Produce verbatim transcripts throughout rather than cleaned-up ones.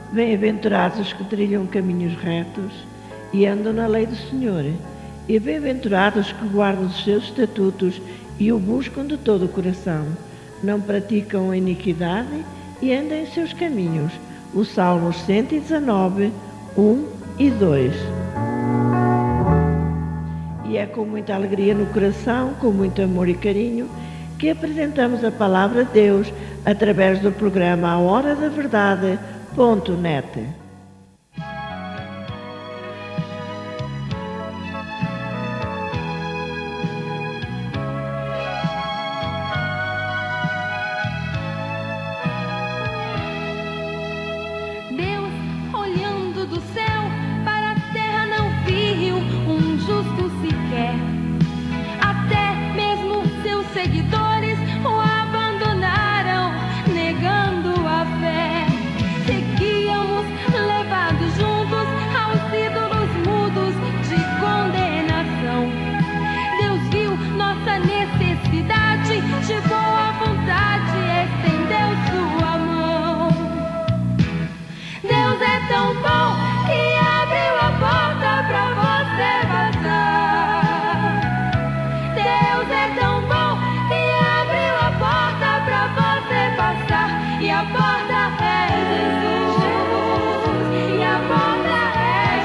Bem-aventurados os que trilham caminhos retos e andam na lei do Senhor. E bem-aventurados os que guardam os seus estatutos e o buscam de todo o coração. Não praticam a iniquidade e andam em seus caminhos. Os Salmos cento e dezanove, um e dois. E é com muita alegria no coração, com muito amor e carinho, que apresentamos a Palavra de Deus através do programa A Hora da Verdade ponto net. Seguidores o abandonaram, negando a fé. Seguíamos levados juntos aos ídolos mudos de condenação. Deus viu nossa necessidade, de boa vontade estendeu sua mão. Deus é tão bom que abriu a porta pra você passar. Deus é tão bom e a porta é Jesus, e a porta é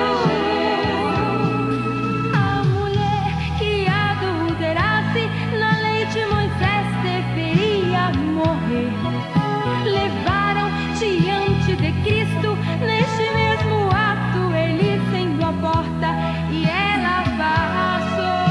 Jesus. A mulher que adulterasse na lei de Moisés deveria morrer. Levaram diante de Cristo, neste mesmo ato, ele sendo a porta, e ela passou.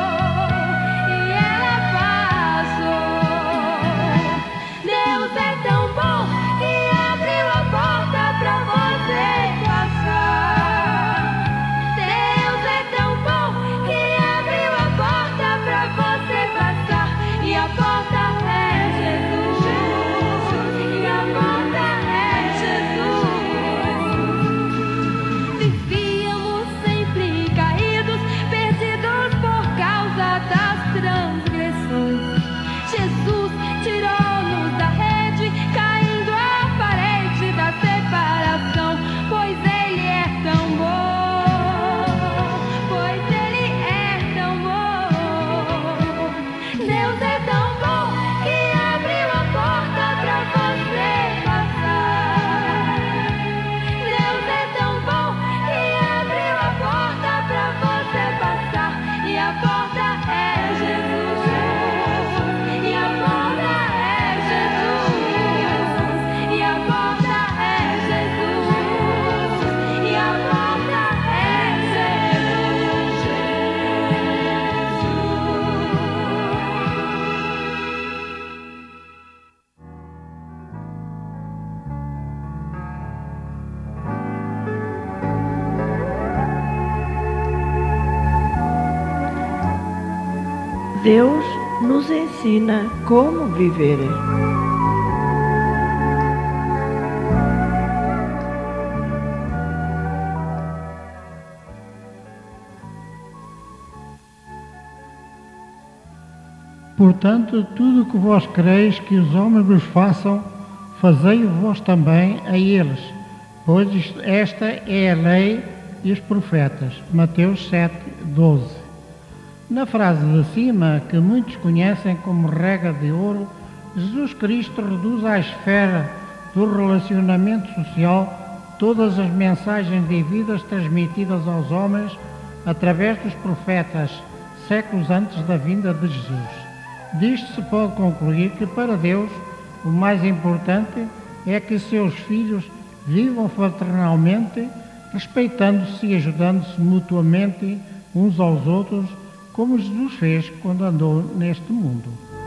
Deus nos ensina como viver. Portanto, tudo o que vós quereis que os homens vos façam, fazei-o vós também a eles, pois esta é a lei e os profetas. Mateus sete, doze. Na frase de cima, que muitos conhecem como regra de ouro, Jesus Cristo reduz à esfera do relacionamento social todas as mensagens devidas transmitidas aos homens através dos profetas, séculos antes da vinda de Jesus. Disto se pode concluir que para Deus o mais importante é que seus filhos vivam fraternalmente, respeitando-se e ajudando-se mutuamente uns aos outros, como Jesus fez quando andou neste mundo.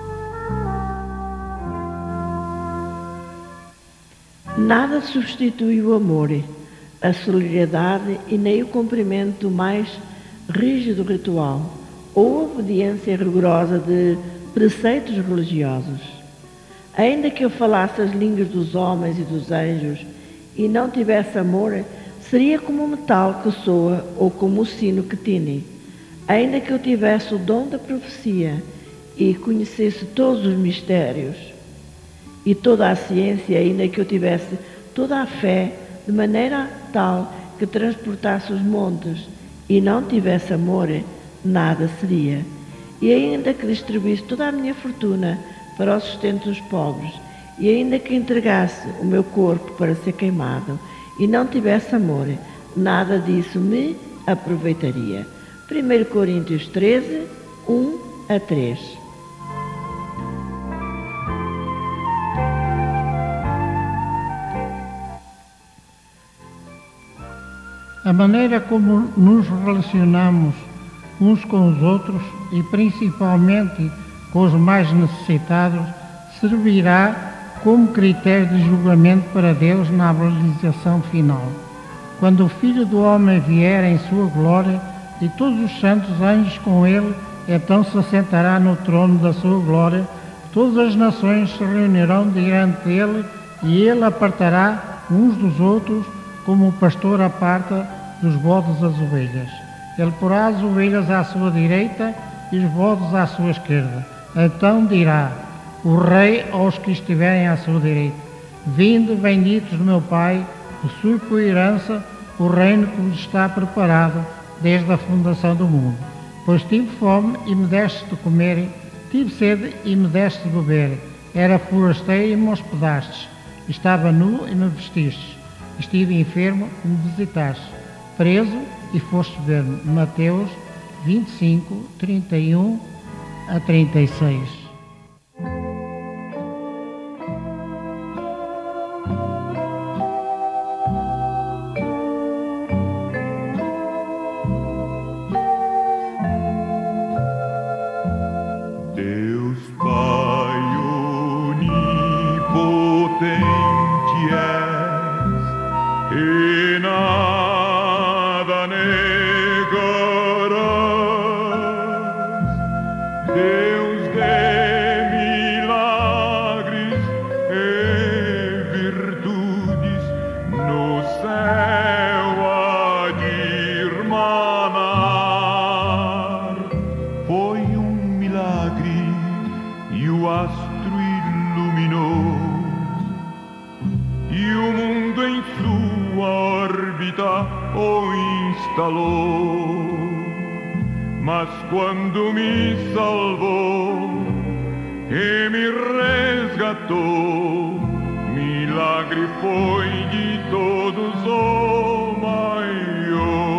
Nada substitui o amor, a solidariedade e nem o cumprimento do mais rígido ritual ou a obediência rigorosa de preceitos religiosos. Ainda que eu falasse as línguas dos homens e dos anjos e não tivesse amor, seria como o metal que soa ou como o sino que tine. Ainda que eu tivesse o dom da profecia e conhecesse todos os mistérios e toda a ciência, ainda que eu tivesse toda a fé, de maneira tal que transportasse os montes, e não tivesse amor, nada seria. E ainda que distribuísse toda a minha fortuna para o sustento dos pobres, e ainda que entregasse o meu corpo para ser queimado, e não tivesse amor, nada disso me aproveitaria. primeiro Coríntios treze, um a três. A maneira como nos relacionamos uns com os outros e principalmente com os mais necessitados servirá como critério de julgamento para Deus na avaliação final. Quando o Filho do Homem vier em sua glória e todos os santos anjos com ele, então se assentará no trono da sua glória, todas as nações se reunirão diante dele e ele apartará uns dos outros como o pastor aparta dos bodes as ovelhas. Ele porá as ovelhas à sua direita e os bodes à sua esquerda. Então dirá o rei aos que estiverem à sua direita: vinde, benditos do meu Pai, possui por herança o reino que vos está preparado desde a fundação do mundo. Pois tive fome e me deste de comer, tive sede e me deste de beber, era forasteiro e me hospedastes, estava nu e me vestistes, estive enfermo e me visitastes, preso e foste ver-me. Mateus vinte e cinco, trinta e um a trinta e seis. Mas quando me salvou e me resgatou, milagre foi de todos o maior.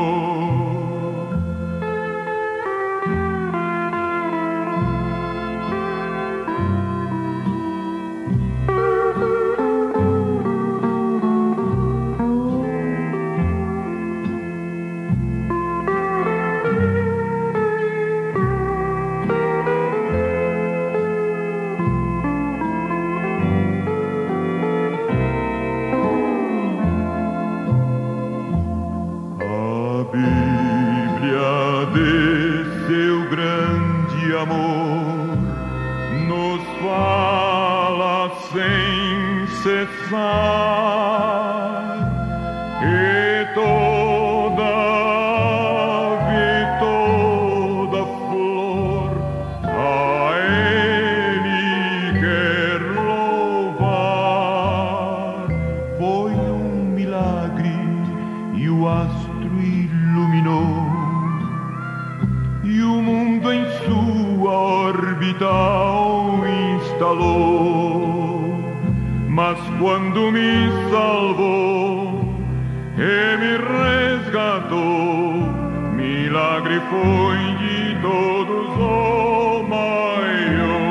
E toda ave, toda flor a Ele quer louvar. Foi um milagre e o astro iluminou, e o mundo em sua órbita o instalou. Mas quando me salvou e me resgatou, milagre foi de todos o maior.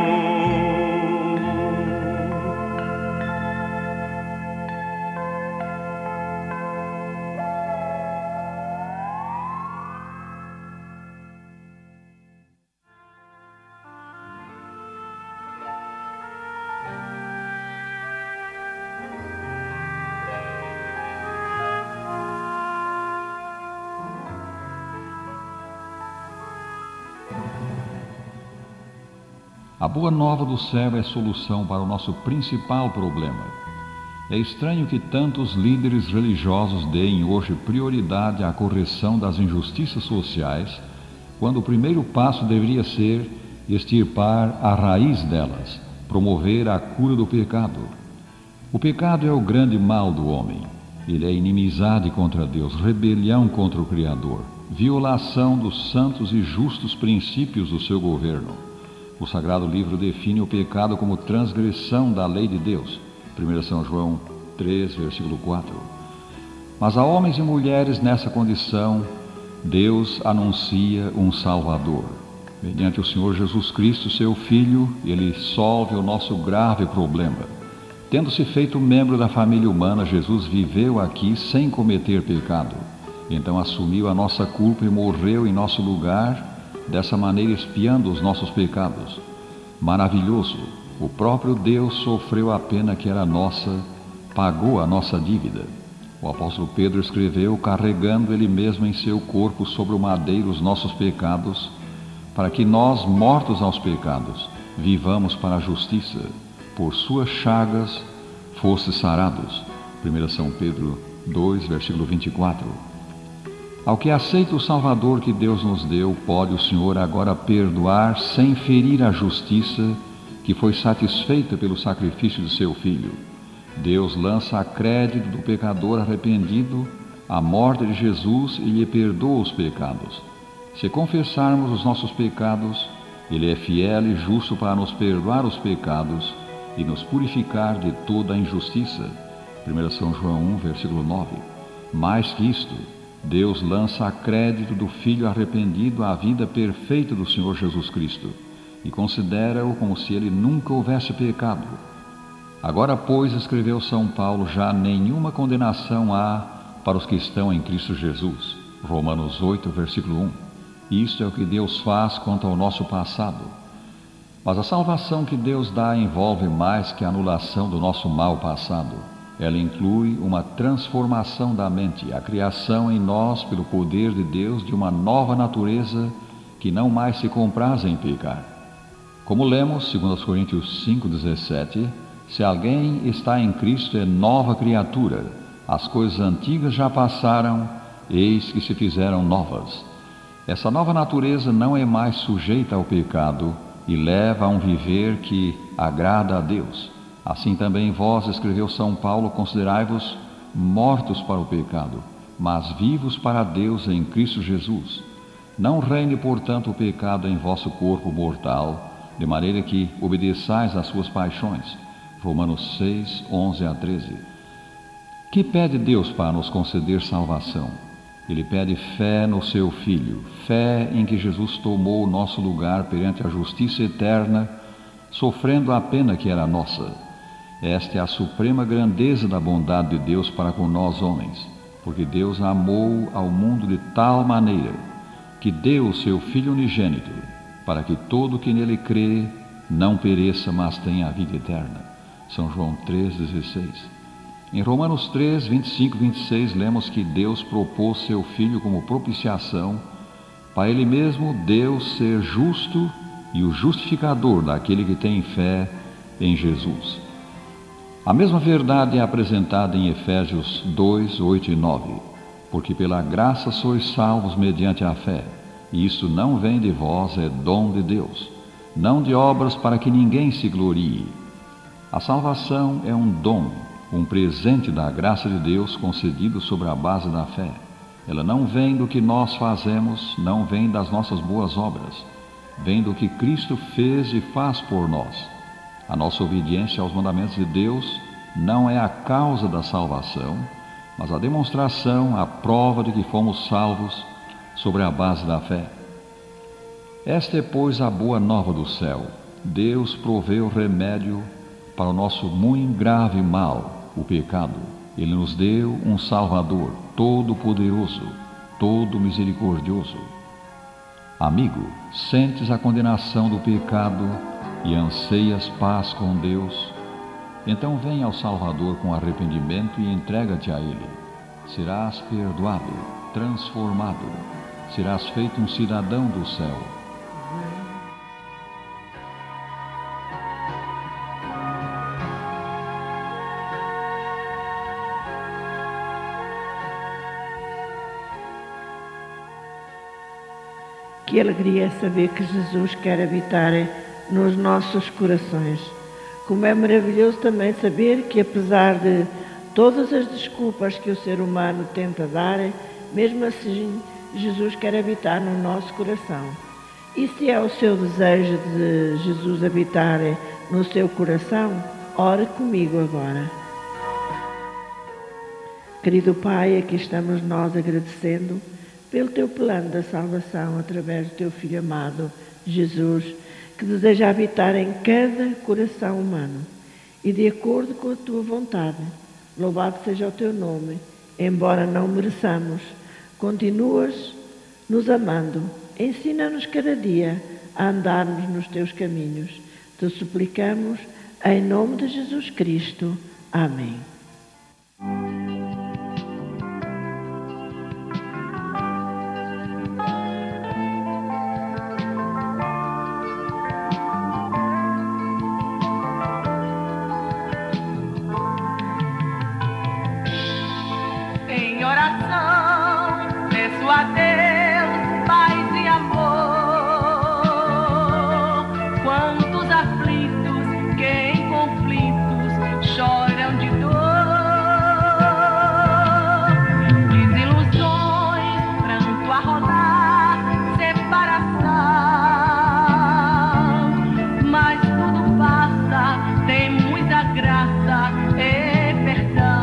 A boa nova do céu é solução para o nosso principal problema. É estranho que tantos líderes religiosos deem hoje prioridade à correção das injustiças sociais, quando o primeiro passo deveria ser extirpar a raiz delas, promover a cura do pecado. O pecado é o grande mal do homem. Ele é inimizade contra Deus, rebelião contra o Criador, violação dos santos e justos princípios do seu governo. O Sagrado Livro define o pecado como transgressão da lei de Deus. primeiro São João três, versículo quatro. Mas a homens e mulheres nessa condição, Deus anuncia um Salvador. Mediante o Senhor Jesus Cristo, seu Filho, Ele solve o nosso grave problema. Tendo-se feito membro da família humana, Jesus viveu aqui sem cometer pecado. Então assumiu a nossa culpa e morreu em nosso lugar, dessa maneira expiando os nossos pecados. Maravilhoso! O próprio Deus sofreu a pena que era nossa, pagou a nossa dívida. O apóstolo Pedro escreveu, carregando ele mesmo em seu corpo sobre o madeiro os nossos pecados, para que nós, mortos aos pecados, vivamos para a justiça. Por suas chagas fostes sarados. primeiro São Pedro dois, versículo vinte e quatro. Ao que aceita o Salvador que Deus nos deu, pode o Senhor agora perdoar sem ferir a justiça que foi satisfeita pelo sacrifício de seu Filho. Deus lança a crédito do pecador arrependido a morte de Jesus e lhe perdoa os pecados. Se confessarmos os nossos pecados, Ele é fiel e justo para nos perdoar os pecados e nos purificar de toda a injustiça. primeiro São João um, versículo nove. Mais que isto, Deus lança a crédito do Filho arrependido a vida perfeita do Senhor Jesus Cristo e considera-o como se ele nunca houvesse pecado. Agora, pois, escreveu São Paulo, já nenhuma condenação há para os que estão em Cristo Jesus. Romanos oito, versículo um. Isto é o que Deus faz quanto ao nosso passado. Mas a salvação que Deus dá envolve mais que a anulação do nosso mal passado. Ela inclui uma transformação da mente, a criação em nós, pelo poder de Deus, de uma nova natureza que não mais se compraz em pecar. Como lemos, segundo Coríntios cinco, dezessete, se alguém está em Cristo é nova criatura, as coisas antigas já passaram, eis que se fizeram novas. Essa nova natureza não é mais sujeita ao pecado e leva a um viver que agrada a Deus. Assim também vós, escreveu São Paulo, considerai-vos mortos para o pecado, mas vivos para Deus em Cristo Jesus. Não reine, portanto, o pecado em vosso corpo mortal, de maneira que obedeçais às suas paixões. Romanos seis, onze a treze. Que pede Deus para nos conceder salvação? Ele pede fé no seu Filho, fé em que Jesus tomou o nosso lugar perante a justiça eterna, sofrendo a pena que era nossa. Esta é a suprema grandeza da bondade de Deus para com nós homens, porque Deus amou ao mundo de tal maneira que deu o seu Filho unigênito, para que todo que nele crê não pereça, mas tenha a vida eterna. São João três, dezesseis. Em Romanos três, vinte e cinco e vinte e seis, lemos que Deus propôs seu Filho como propiciação, para Ele mesmo, Deus, ser justo e o justificador daquele que tem fé em Jesus. A mesma verdade é apresentada em Efésios dois, oito e nove. Porque pela graça sois salvos mediante a fé, e isso não vem de vós, é dom de Deus, não de obras para que ninguém se glorie. A salvação é um dom, um presente da graça de Deus concedido sobre a base da fé. Ela não vem do que nós fazemos, não vem das nossas boas obras, vem do que Cristo fez e faz por nós. A nossa obediência aos mandamentos de Deus não é a causa da salvação, mas a demonstração, a prova de que fomos salvos sobre a base da fé. Esta é, pois, a boa nova do céu. Deus proveu remédio para o nosso muito grave mal, o pecado. Ele nos deu um Salvador, todo-poderoso, todo-misericordioso. Amigo, sentes a condenação do pecado e anseias paz com Deus? Então vem ao Salvador com arrependimento e entrega-te a Ele. Serás perdoado, transformado, serás feito um cidadão do céu. Que alegria é saber que Jesus quer habitar nos nossos corações. Como é maravilhoso também saber que, apesar de todas as desculpas que o ser humano tenta dar, mesmo assim, Jesus quer habitar no nosso coração. E se é o seu desejo de Jesus habitar no seu coração, ore comigo agora. Querido Pai, aqui estamos nós agradecendo pelo teu plano da salvação através do teu Filho amado, Jesus, que deseja habitar em cada coração humano e de acordo com a tua vontade. Louvado seja o teu nome, embora não mereçamos, continuas nos amando. Ensina-nos cada dia a andarmos nos teus caminhos. Te suplicamos em nome de Jesus Cristo. Amém. Em oração, peço a Deus paz e amor. Quantos aflitos que em conflitos choram de dor, desilusões, pranto a rolar, separação. Mas tudo passa, temos a graça e perdão.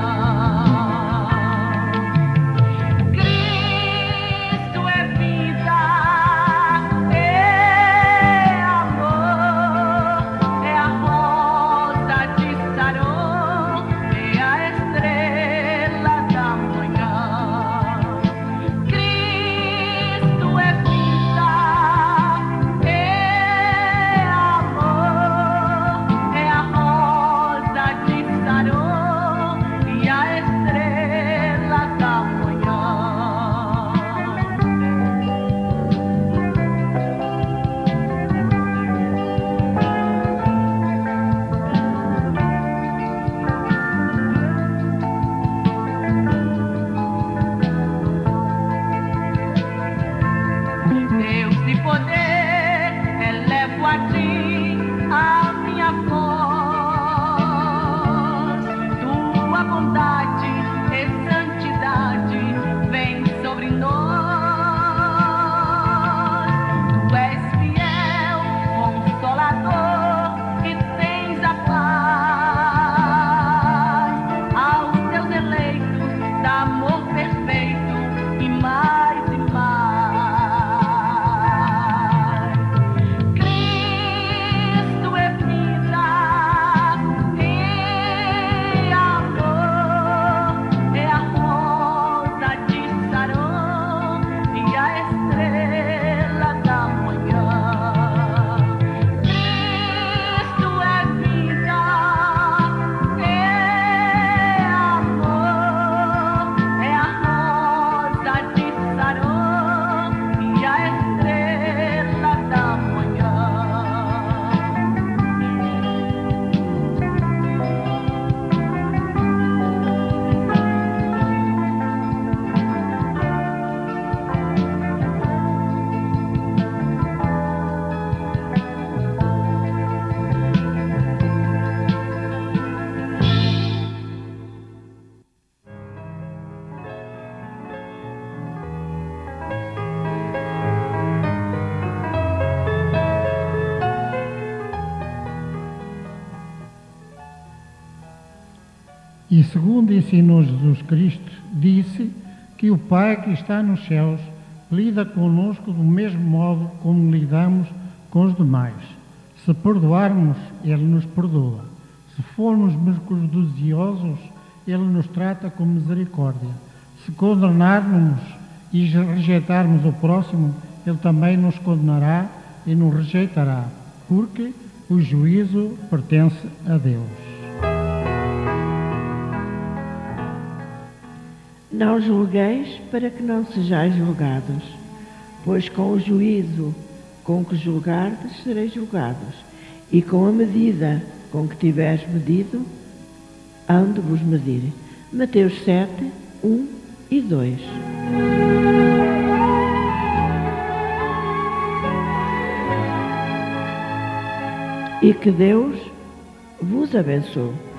E segundo ensinou Jesus Cristo, disse que o Pai que está nos céus lida conosco do mesmo modo como lidamos com os demais. Se perdoarmos, Ele nos perdoa. Se formos misericordiosos, Ele nos trata com misericórdia. Se condenarmos e rejeitarmos o próximo, Ele também nos condenará e nos rejeitará, porque o juízo pertence a Deus. Não julgueis para que não sejais julgados, pois com o juízo com que julgardes sereis julgados, e com a medida com que tiveres medido, hão de vos medir. Mateus sete, um e dois. E que Deus vos abençoo.